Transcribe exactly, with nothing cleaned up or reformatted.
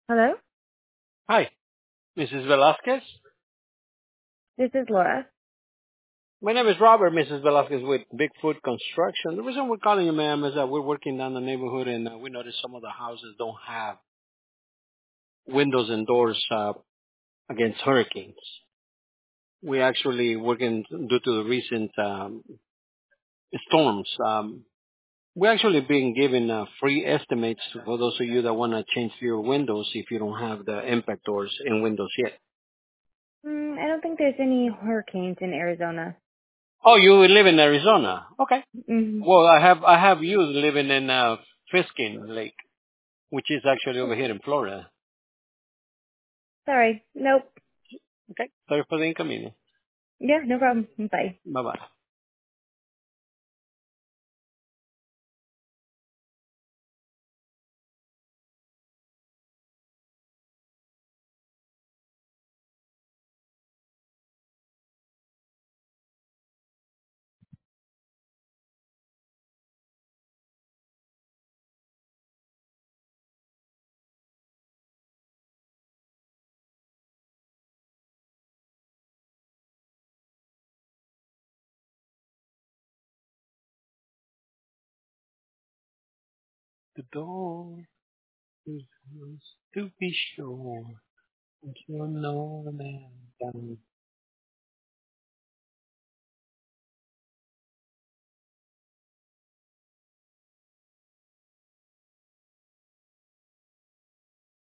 Hello, Hi, Missus Velasquez. this is Laura. My name is Robert, Missus Velasquez with Bigfoot Construction. The reason we're calling you, ma'am, is that we're working down the neighborhood and uh, we noticed some of the houses don't have windows and doors uh, against hurricanes. We actually working due to the recent um, storms. Um, we're actually being given uh, free estimates for those of you that want to change your windows if you don't have the impact doors in windows yet. Mm, I don't think there's any hurricanes in Arizona. Oh, you live in Arizona? Okay. Mm, Well, I have I have you living in uh, Fiskin Lake, which is actually over here in Florida. sorry. Nope. Okay. Sorry for the inconvenience. Yeah, no problem. Bye. Bye bye. The door is closed to be sure. Don't you know the man down